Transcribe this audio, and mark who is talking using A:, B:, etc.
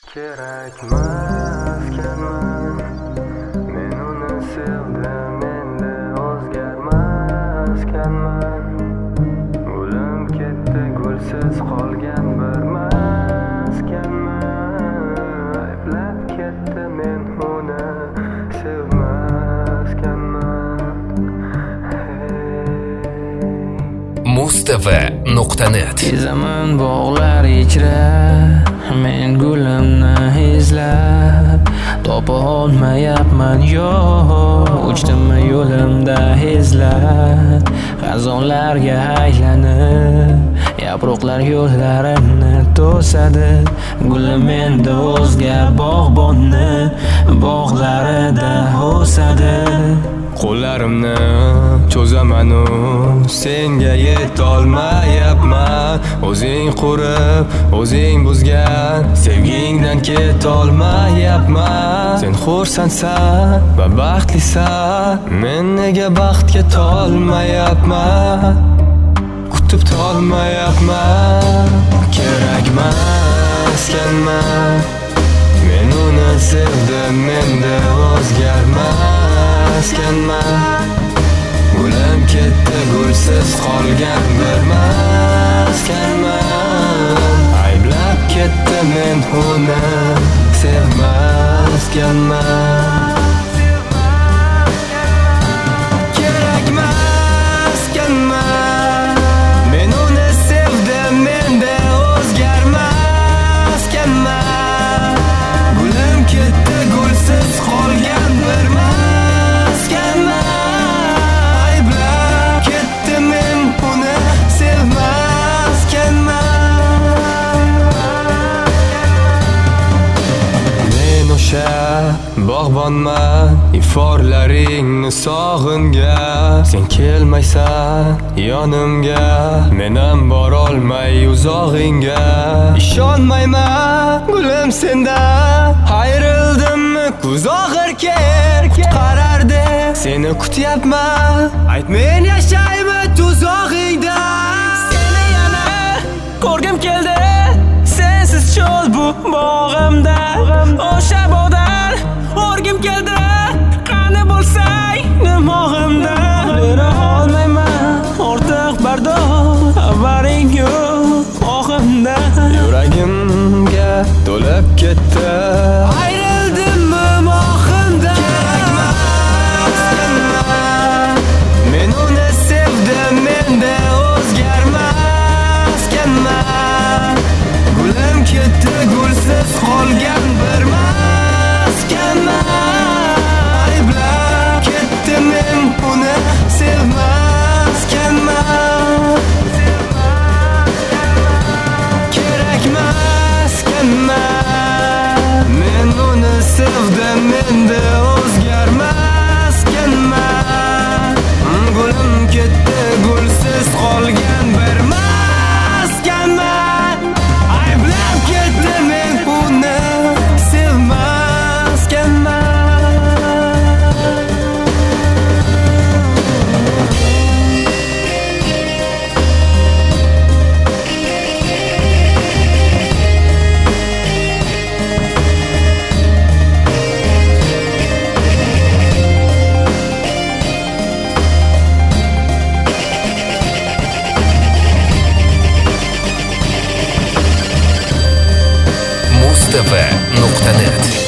A: Kerakmaskanman, men uni sevdim, endi o'zgarmaskanman. O'lim ketdi, gulsiz qolgan bir maskanman. Ayblab ketdi, men uni sevmaskanman.
B: Mustv.net
C: Kezaman bog'lar ichra, men gulimni izlab, topa olmayapman yo'q. Uchdimmi yo'limda izlab, xazonlarga aylanib, yaproqlar yo'llarimni to'sadi. Gulim endi o'zga bog'bonni bog'larida o'sadi.
A: Qo'llarimni cho'zaman-u, senga yetolmayapman. O'zing qurib, o'zing buzgan sevgingdan ketolmayapman. Sen xursandsan va baxtlisan, men nega baxtga tolmayapman? Kutib tolmayapman. Kerakmaskanman, men uni sevdim, endi o'zgarmaskanman. Gulim ketdi, gulsiz qolgan bir maskanman. Ayblab ketdi, men uni sevmaskanman. Kerakmaskanman, men uni sevdim, endi o'zgarmaskanman. Gulim ketdi, gulsiz qolgan bir maskanman. Ayblab ketdi, men uni sevmaskanman. Men o'sha bog'bonman, iforlaringni sog'ingan. Sen kelmaysan yonimga, men ham borolmay uzog'ingga. Ishonmayman gulim, sendan ayrildimmi, ko'z og'ir qutqarardi. Seni kutyapman, ayt, men yashaymi tuzog'ingda?
C: Seni yana ko'rgim keldi, sensiz cho'l bu bog'imda. O'sha bog'dan o'rgim keldi, qani bo'lsang nimog'imda. Bera olmayman ortiq bardosh, xabaring yo'q og'imda.
A: Yuragimga to'lib ketdi, ayrildim mohimda. Kerakmaskanman, men uni sevdim, endi o'zgarmaskanman. Gulim ketdi, gulsiz qolgan bir maskanman. Ayblab ketdi, men uni sevmaskanman. Kerakmaskanman, men uni sevdim, endi o'zgarmaskanman. Gulim ketdi, gulsiz qolgan bir maskanman. Ayblab ketdi, men uni sevmaskanman.
B: Mustv.net